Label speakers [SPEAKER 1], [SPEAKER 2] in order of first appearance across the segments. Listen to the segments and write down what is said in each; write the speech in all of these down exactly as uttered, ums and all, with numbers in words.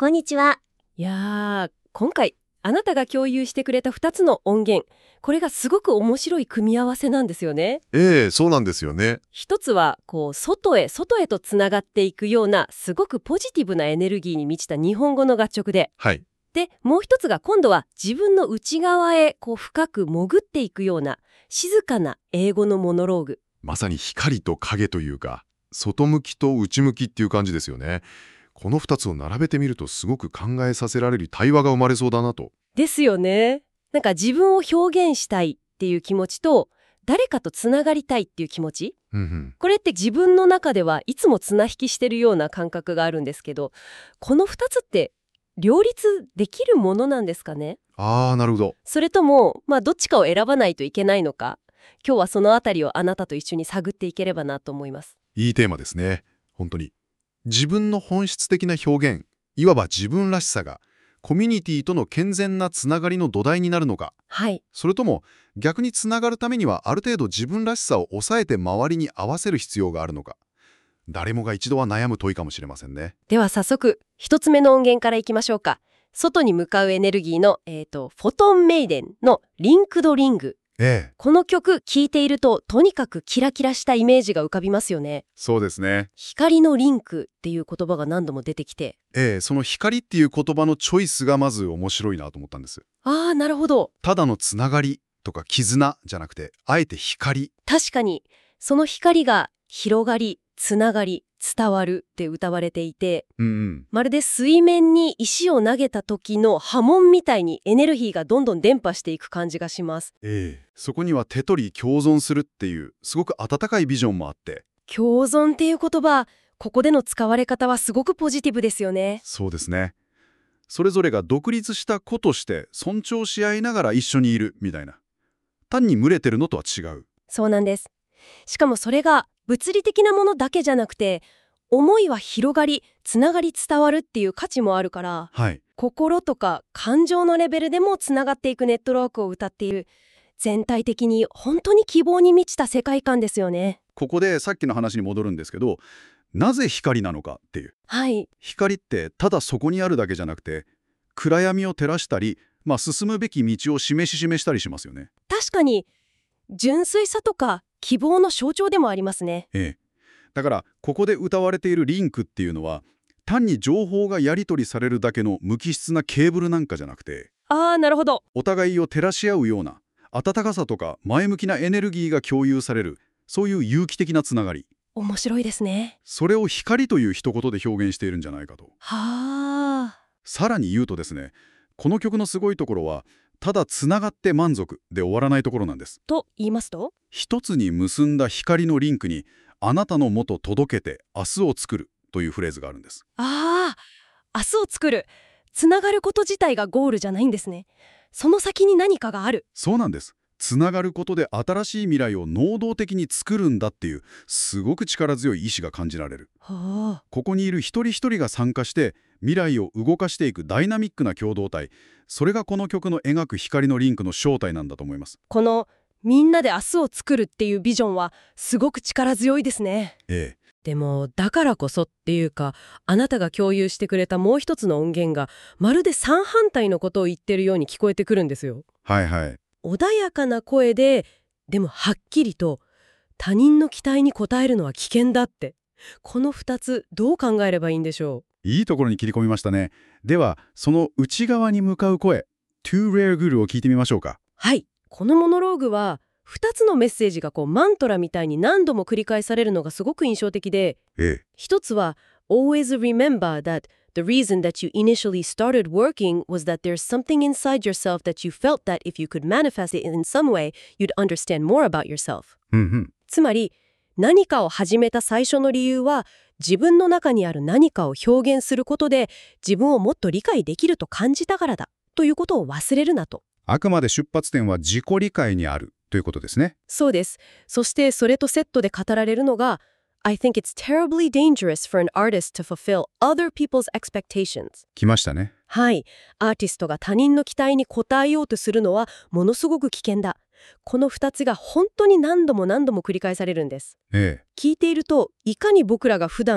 [SPEAKER 1] こんにちは。
[SPEAKER 2] いやー、今回あなたが共有してくれたふたつの音源、これがすごく面白い組み合わせなんですよね。
[SPEAKER 3] ええ、そうなんですよね。
[SPEAKER 2] 一つはこう外へ外へとつながっていくようなすごくポジティブなエネルギーに満ちた日本語の楽曲で、
[SPEAKER 3] はい。
[SPEAKER 2] でもう一つが今度は自分の内側へこう深く潜っていくような静かな英語のモノローグ。
[SPEAKER 3] まさに光と影というか、外向きと内向きっていう感じですよね。このふたつを並べてみるとすごく考えさせられる対話が生まれそうだなと。
[SPEAKER 2] ですよね。なんか自分を表現したいっていう気持ちと誰かとつながりたいっていう気持ち、
[SPEAKER 3] うんうん、
[SPEAKER 2] これって自分の中ではいつも綱引きしてるような感覚があるんですけど、このふたつって両立できるものなんですかね？
[SPEAKER 3] あー、なるほど。
[SPEAKER 2] それとも、まあ、どっちかを選ばないといけないのか、今日はそのあたりをあなたと一緒に探っていければなと思います。
[SPEAKER 3] いいテーマですね。本当に。自分の本質的な表現、いわば自分らしさが、コミュニティとの健全なつながりの土台になるのか、
[SPEAKER 2] はい。
[SPEAKER 3] それとも逆につながるためにはある程度自分らしさを抑えて周りに合わせる必要があるのか、誰もが一度は悩む問いかもしれませんね。
[SPEAKER 2] では早速、一つ目の音源からいきましょうか。外に向かうエネルギーの、えーと、フォトンメイデンのリンクドリング。
[SPEAKER 3] ええ、
[SPEAKER 2] この曲聴いているととにかくキラキラしたイメージが浮かびますよね。
[SPEAKER 3] そうですね。
[SPEAKER 2] 光のリンクっていう言葉が何度も出てきて、
[SPEAKER 3] ええ、その光っていう言葉のチョイスがまず面白いなと思ったんです。
[SPEAKER 2] ああなるほど。
[SPEAKER 3] ただのつながりとか絆じゃなくて、あえて光。
[SPEAKER 2] 確かにその光が広がりつながり伝わるって歌われていて、
[SPEAKER 3] うんうん。
[SPEAKER 2] まるで水面に石を投げた時の波紋みたいにエネルギーがどんどん伝播していく感じがします。
[SPEAKER 3] ええ、そこには手取り共存するっていうすごく温かいビジョンもあって。
[SPEAKER 2] 共存っていう言葉、ここでの使われ方はすごくポジティブですよね。
[SPEAKER 3] そうですね。それぞれが独立した子として尊重し合いながら一緒にいるみたいな。単に群れてるのとは違う。
[SPEAKER 2] そうなんです。しかもそれが物理的なものだけじゃなくて、思いは広がりつながり伝わるっていう価値もあるから、
[SPEAKER 3] はい。
[SPEAKER 2] 心とか感情のレベルでもつながっていくネットワークを歌っている、全体的に本当に希望に満ちた世界観ですよね。
[SPEAKER 3] ここでさっきの話に戻るんですけど、なぜ光なのかっていう。
[SPEAKER 2] はい。
[SPEAKER 3] 光ってただそこにあるだけじゃなくて、暗闇を照らしたり、まあ、進むべき道を示し示したりしますよね。
[SPEAKER 2] 確かに純粋さとか希望の象徴でもありますね。
[SPEAKER 3] ええ。だからここで歌われているリンクっていうのは、単に情報がやり取りされるだけの無機質なケーブルなんかじゃなくて、
[SPEAKER 2] ああなるほど。
[SPEAKER 3] お互いを照らし合うような温かさとか前向きなエネルギーが共有される、そういう有機的なつながり。
[SPEAKER 2] 面白いですね。
[SPEAKER 3] それを光という一言で表現しているんじゃないかと。
[SPEAKER 2] はあ。
[SPEAKER 3] さらに言うとですね、この曲のすごいところは、ただつながって満足で終わらないところなんです。
[SPEAKER 2] と言いますと？
[SPEAKER 3] 一つに結んだ光のリンクに、あなたのもと届けて明日を作るというフレーズがあるんです。
[SPEAKER 2] ああ、明日を作る。つながること自体がゴールじゃないんですね。その先に何かがある。
[SPEAKER 3] そうなんです。つながることで新しい未来を能動的に作るんだっていう、すごく力強い意志が感じられる。
[SPEAKER 2] はあ。
[SPEAKER 3] ここにいる一人一人が参加して未来を動かしていくダイナミックな共同体、それがこの曲の描く光のリンクの正体なんだと思います。
[SPEAKER 2] このみんなで明日を作るっていうビジョンはすごく力強いですね。
[SPEAKER 3] ええ。
[SPEAKER 2] でもだからこそっていうか、あなたが共有してくれたもう一つの音源がまるで正反対のことを言ってるように聞こえてくるんですよ。
[SPEAKER 3] はいはい。
[SPEAKER 2] 穏やかな声で、でもはっきりと他人の期待に応えるのは危険だって。この二つどう考えればいいんでしょ
[SPEAKER 3] いいところに切り込みましたね。では、その内側に向かう声、Too Rare Good を聞いてみましょうか。
[SPEAKER 2] う？はい。このモノローグはふたつのメッセージがこうマントラみたいに何度も繰り返されるのがすごく印象的で、
[SPEAKER 3] ええ。
[SPEAKER 2] 一つは Always remember that the reason that you initially started working was that there's something inside yourself that you felt that if you could manifest it in some way, you'd understand more about yourself.
[SPEAKER 3] うんうん。
[SPEAKER 2] つまり何かを始めた最初の理由は自分の中にある何かを表現することで自分をもっと理解できると感じたからだということを忘れるなと。
[SPEAKER 3] あくまで出発点は自己理解にあるということですね。
[SPEAKER 2] そうです。そしてそれとセットで語られるのが I think it's terribly dangerous for an artist to fulfill other people's expectations.
[SPEAKER 3] 来ましたね。
[SPEAKER 2] はい。アーティストが他人の期待に応えようとするのはものすごく危険だ。このふたつが本当に何度も何度も繰り返されるんです。
[SPEAKER 3] ええ。
[SPEAKER 2] 聞いているといかに僕らが普段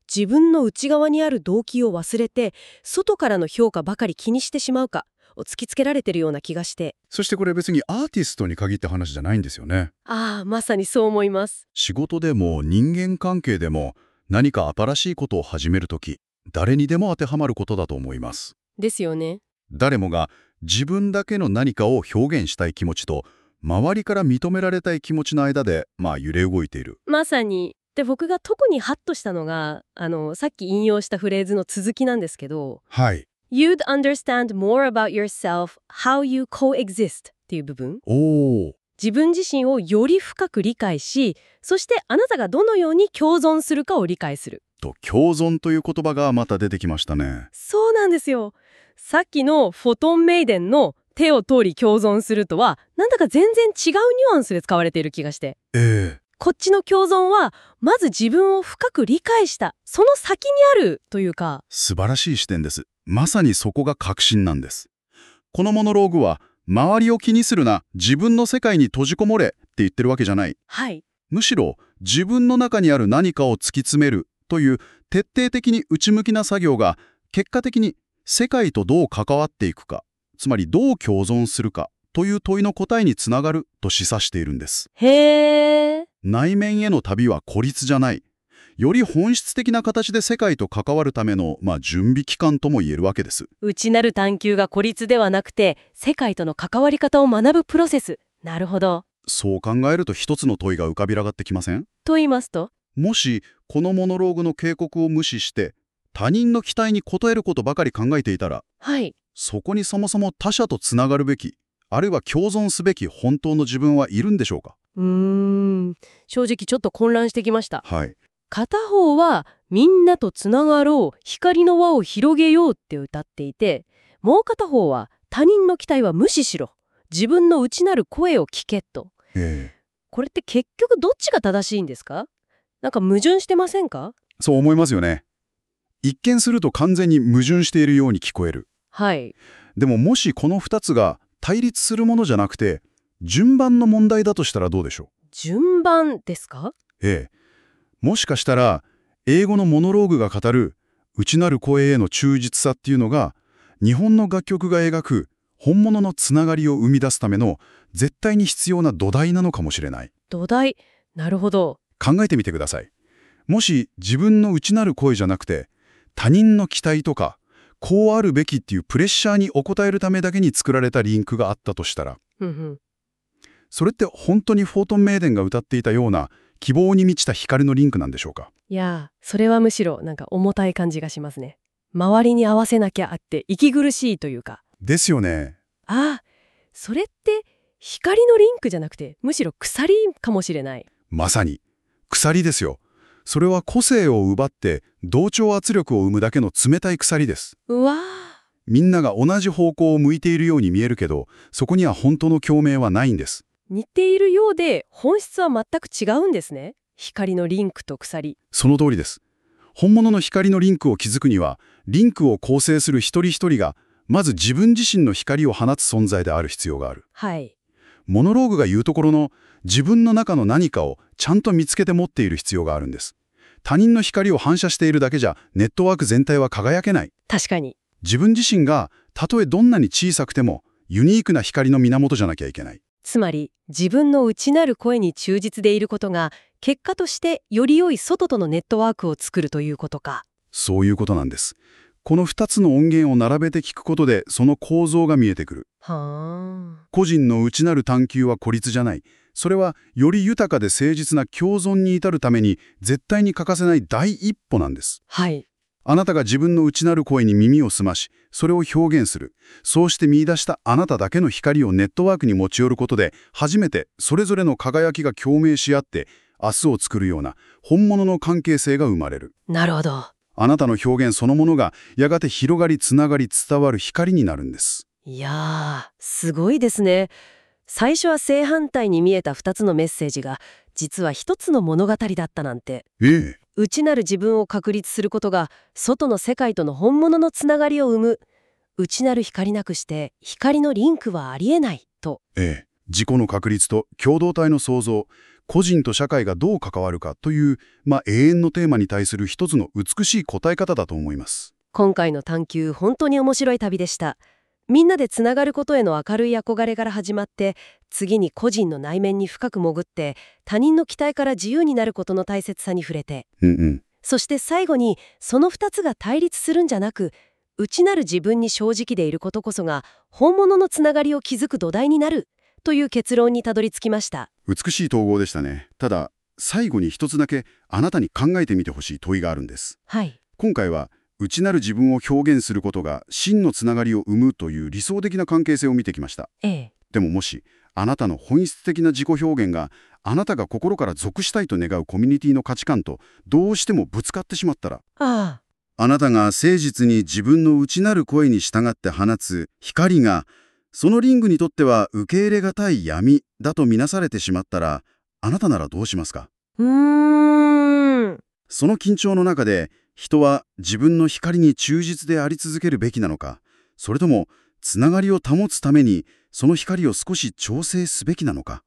[SPEAKER 2] 自分の内側にある動機を忘れて、外からの評価ばかり気にしてしまうかを突きつけられてるような気がして。
[SPEAKER 1] そしてこれ別にアーティストに限った話じゃないんですよね。
[SPEAKER 2] ああ、まさにそう思います。
[SPEAKER 1] 仕事でも人間関係でも何か新しいことを始めるとき、誰にでも当てはまることだと思います。
[SPEAKER 2] ですよね。
[SPEAKER 1] 誰もが自分だけの何かを表現したい気持ちと、周りから認められたい気持ちの間で、まあ揺れ動いている。
[SPEAKER 2] まさに。で、僕が特にハッとしたのが、あの、さっき引用したフレーズの続きなんですけど、
[SPEAKER 1] はい。
[SPEAKER 2] You'd understand more about yourself, how you coexist っていう部分。
[SPEAKER 1] おー。
[SPEAKER 2] 自分自身をより深く理解し、そしてあなたがどのように共存するかを理解する。
[SPEAKER 1] と、共存という言葉がまた出てきましたね。
[SPEAKER 2] そうなんですよ。さっきのフォトンメイデンの手を通り共存するとは、なんだか全然違うニュアンスで使われている気がして。
[SPEAKER 1] ええ。
[SPEAKER 2] こっちの共存は、まず自分を深く理解した、その先にあるというか。
[SPEAKER 1] 素晴らしい視点です。まさにそこが核心なんです。このモノローグは、周りを気にするな、自分の世界に閉じこもれって言ってるわけじゃない。
[SPEAKER 2] はい。
[SPEAKER 1] むしろ、自分の中にある何かを突き詰めるという徹底的に内向きな作業が、結果的に世界とどう関わっていくか、つまりどう共存するかという問いの答えにつながると示唆しているんです。
[SPEAKER 2] へー。
[SPEAKER 1] 内面への旅は孤立じゃない。より本質的な形で世界と関わるための、まあ、準備期間とも言えるわけです。
[SPEAKER 2] 内なる探求が孤立ではなくて、世界との関わり方を学ぶプロセス。なるほど。
[SPEAKER 1] そう考えると一つの問いが浮かび上がってきません？
[SPEAKER 2] と言いますと？
[SPEAKER 1] もし、このモノローグの警告を無視して、他人の期待に応えることばかり考えていたら、
[SPEAKER 2] はい。
[SPEAKER 1] そこにそもそも他者とつながるべき、あるいは共存すべき本当の自分はいるんでしょうか？
[SPEAKER 2] うーん。正直ちょっと混乱してきました。
[SPEAKER 1] はい。
[SPEAKER 2] 片方はみんなとつながろう、光の輪を広げようって歌っていて、もう片方は他人の期待は無視しろ、自分の内なる声を聞けと。
[SPEAKER 1] ええ。
[SPEAKER 2] これって結局どっちが正しいんですか？なんか矛盾してませんか？
[SPEAKER 1] そう思いますよね。一見すると完全に矛盾しているように聞こえる。
[SPEAKER 2] はい。
[SPEAKER 1] でももしこの二つが対立するものじゃなくて、順番の問題だとしたらどうでしょう？
[SPEAKER 2] 順番ですか？
[SPEAKER 1] ええ。もしかしたら、英語のモノローグが語る内なる声への忠実さっていうのが、日本の楽曲が描く本物のつながりを生み出すための絶対に必要な土台なのかもしれない。
[SPEAKER 2] 土台。なるほど。
[SPEAKER 1] 考えてみてください。もし自分の内なる声じゃなくて、他人の期待とか、こうあるべきっていうプレッシャーに応えるためだけに作られたリンクがあったとしたら、
[SPEAKER 2] ふんふん。
[SPEAKER 1] それって本当にフォートンメイデンが歌っていたような希望に満ちた光のリンクなんでしょうか？
[SPEAKER 2] いやー、それはむしろなんか重たい感じがしますね。周りに合わせなきゃあって息苦しいというか。
[SPEAKER 1] ですよね。
[SPEAKER 2] ああ、それって光のリンクじゃなくて、むしろ鎖かもしれない。
[SPEAKER 1] まさに。鎖ですよ。それは個性を奪って同調圧力を生むだけの冷たい鎖です。
[SPEAKER 2] うわー。
[SPEAKER 1] みんなが同じ方向を向いているように見えるけど、そこには本当の共鳴はないんです。
[SPEAKER 2] 似ているようで本質は全く違うんですね。光のリンクと鎖。
[SPEAKER 1] その通りです。本物の光のリンクを築くには、リンクを構成する一人一人が、まず自分自身の光を放つ存在である必要がある。
[SPEAKER 2] はい。
[SPEAKER 1] モノローグが言うところの自分の中の何かをちゃんと見つけて持っている必要があるんです。他人の光を反射しているだけじゃネットワーク全体は輝けない。
[SPEAKER 2] 確かに。
[SPEAKER 1] 自分自身がたとえどんなに小さくてもユニークな光の源じゃなきゃいけない。
[SPEAKER 2] つまり自分の内なる声に忠実でいることが結果としてより良い外とのネットワークを作るということか。
[SPEAKER 1] そういうことなんです。このふたつの音源を並べて聞くことでその構造が見えてくる。
[SPEAKER 2] はあ。
[SPEAKER 1] 個人の内なる探求は孤立じゃない。それはより豊かで誠実な共存に至るために絶対に欠かせない第一歩なんです。
[SPEAKER 2] はい。
[SPEAKER 1] あなたが自分の内なる声に耳を澄まし、それを表現する。そうして見出したあなただけの光をネットワークに持ち寄ることで、初めてそれぞれの輝きが共鳴し合って、明日を作るような本物の関係性が生まれる。
[SPEAKER 2] なるほど。
[SPEAKER 1] あなたの表現そのものが、やがて広がりつながり伝わる光になるんです。
[SPEAKER 2] いやー、すごいですね。最初は正反対に見えたふたつのメッセージが、実はひとつの物語だったなんて。
[SPEAKER 1] ええ。
[SPEAKER 2] 内なる自分を確立することが外の世界との本物のつながりを生む。内なる光なくして光のリンクはありえないと。
[SPEAKER 1] ええ。自己の確立と共同体の創造。 個人と社会がどう関わるかという、まあ、永遠のテーマに対する一つの美しい答え方だと思います。
[SPEAKER 2] 今回の探求、本当に面白い旅でした。みんなでつながることへの明るい憧れから始まって、次に個人の内面に深く潜って、他人の期待から自由になることの大切さに触れて、
[SPEAKER 1] うんうん。
[SPEAKER 2] そして最後に、その二つが対立するんじゃなく、内なる自分に正直でいることこそが、本物のつながりを築く土台になる、という結論にたどり着きました。
[SPEAKER 1] 美しい統合でしたね。ただ、最後に一つだけあなたに考えてみてほしい問いがあるんです。
[SPEAKER 2] はい。
[SPEAKER 1] 今回は、内なる自分を表現することが真のつながりを生むという理想的な関係性を見てきました。
[SPEAKER 2] ええ。
[SPEAKER 1] でももし、あなたの本質的な自己表現があなたが心から属したいと願うコミュニティの価値観とどうしてもぶつかってしまったら、
[SPEAKER 2] ああ。
[SPEAKER 1] あなたが誠実に自分の内なる声に従って放つ光が、そのリングにとっては受け入れがたい闇だとみなされてしまったら、あなたならどうしますか？
[SPEAKER 2] うーん。
[SPEAKER 1] その緊張の中で、人は自分の光に忠実であり続けるべきなのか、それともつながりを保つためにその光を少し調整すべきなのか。